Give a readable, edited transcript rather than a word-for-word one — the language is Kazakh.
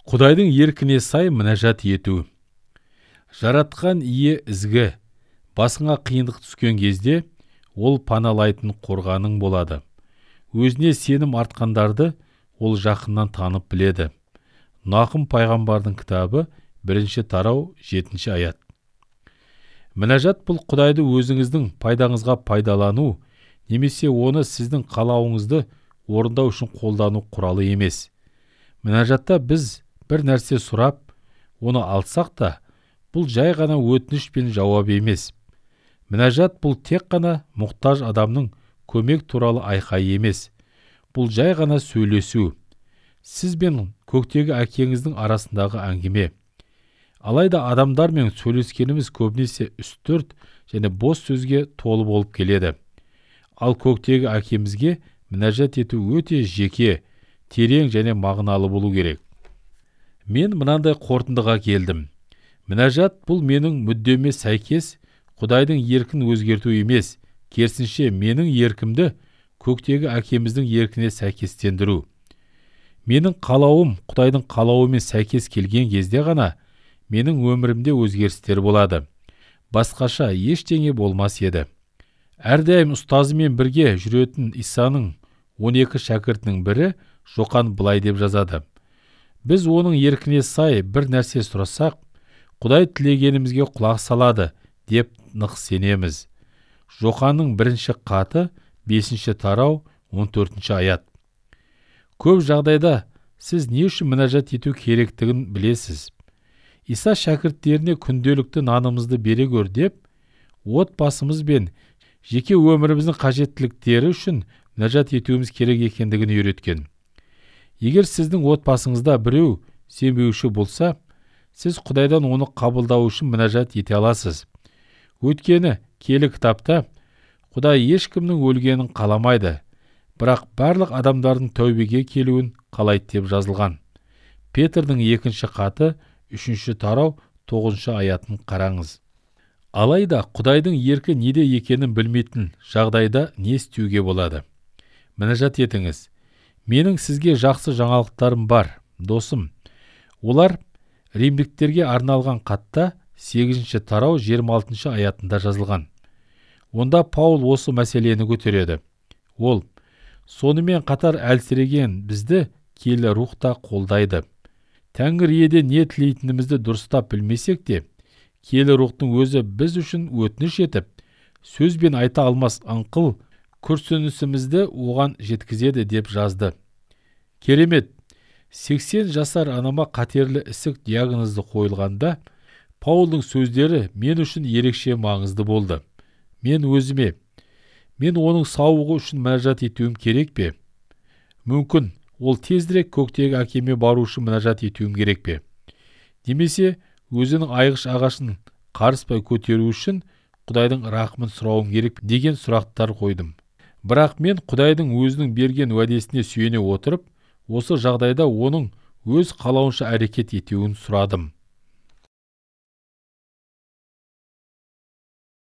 Құдайдың еркіне сай мінәжат ету. Жаратқан ие ізгі, басыңа қиындық түскен кезде ол паналайтын қорғаның болады. Өзіне сенім артқандарды ол жақыннан танып біледі. Нахым пайғамбардың кітабы 1 тарау 7 аят. Мінәжат бұл Құдайды өзіңіздің пайдаңызға пайдалану, немесе оны сіздің қалауыңызды орындау үшін қолдану құралы емес. Мінәжатта біз бір нәрсе сұрап, оны алсақ та, бұл жай ғана өтініш пен жауап емес. Мінәжат бұл тек қана мұқтаж адамның көмек туралы айқай емес. Бұл жай ғана сөйлесу. Сіз бен көктегі әкеңіздің арасындағы әңгіме. Алайда адамдармен сөйлескеніміз көбінесе үстірт және бос сөзге толы болып келеді. Ал көктегі әкемізге мінәжат ету өте жеке, терең және мағыналы болу керек. Мен мынандай қорытындыға келдім. Мінәжат бұл менің мүддеме сәйкес Құдайдың еркін өзгерту емес, керісінше менің еркімді көктегі әкеміздің еркіне сәйкестендіру. Менің қалауым Құдайдың қалауымен сәйкес келген кезде ғана менің өмірімде өзгерістер болады. Басқаша ештеңе болмас еді. Әрдайым ұстазымен бірге жүретін Исаның 12 шәкіртінің бірі Жоқан былай деп жазады. Біз оның еркіне сай бір нәрсе сұрасақ, Құдай тілегенімізге құлақ салады деп нық сенеміз. Жоқанның 1 хаты 5 тарау 14 аят. Көп жағдайда сіз не үшін мінәжат ету керектігін білесіз. Иса шәкірттеріне күнделікті нанымызды бере көр деп, отбасымыз бен жеке өміріміздің қажеттіліктері үшін мінәжат етуіміз керек екендігін үйреткен. Егер сіздің отбасыңызда біреу сенбеуші болса, сіз Құдайдан оны қабылдау үшін мінәжат ете аласыз. Өйткені киелі кітапта Құдай ешкімнің өлгенін қаламайды, бірақ барлық адамдардың тәубеге келуін қалайды деп жазылған. Петрдің 2 хаты 3 тарау 9 аятын қараңыз. Алайда Құдайдың еркі неде екенін білмейтін жағдайда не істеуге болады? Мінәжат етіңіз. Менің сізге жақсы жаңалықтарым бар, досым. Олар Римдіктерге арналған хатта 8 тарау 26 аятында жазылған. Онда Паул осы мәселені көтереді. Ол, сонымен қатар әлсіреген бізді киелі рух та қолдайды. Тәңір иеден не тілейтінімізді дұрыстап білмесек те, киелі рухтың өзі біз үшін өтініш етіп, сөзбен айта алмас аңқыл күрсінісімізді оған жеткізеді деп жазды. Керемет, 80 жасар анама қатерлі ісік диагнозы қойылғанда, Паулдың сөздері мен үшін ерекше маңызды болды. Мен оның сауығы үшін мінәжат етуім керек пе? Мүмкін ол тезірек көктегі әкеме бару үшін мінәжат етуім керек пе? Немесе өзінің айғыш ағашын қарыспай көтеру үшін Құдайдың рахмын сұрауым керек деген сұрақтар қойдым. Бірақ мен Құдайдың өзінің берген уәдесіне сүйене отырып, осы жағдайда оның өз қалауынша әрекет етуін сұрадым.